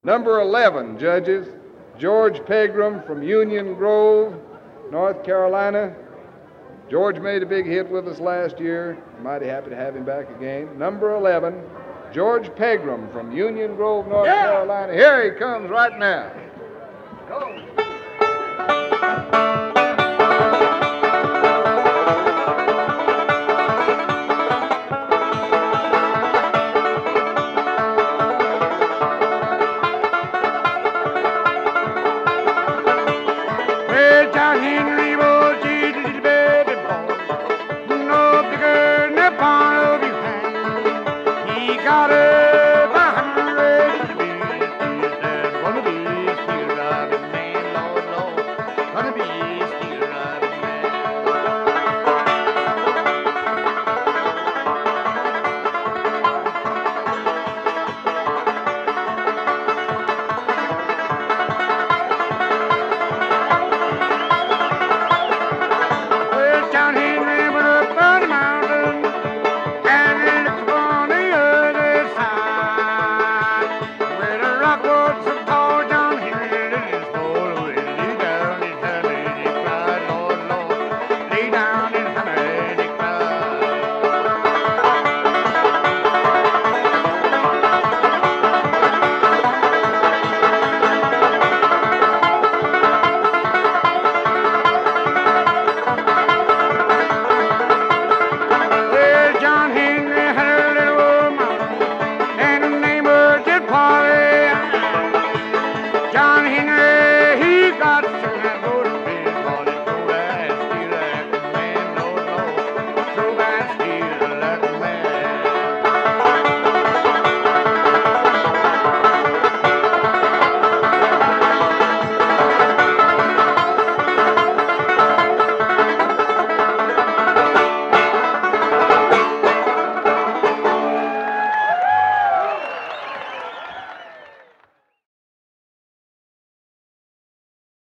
Number 11, judges, George Pegram from Union Grove, North Carolina. George made a big hit with us last year. Mighty happy to have him back again. Number 11, George Pegram from Union Grove, North Carolina. Here he comes right now. Go.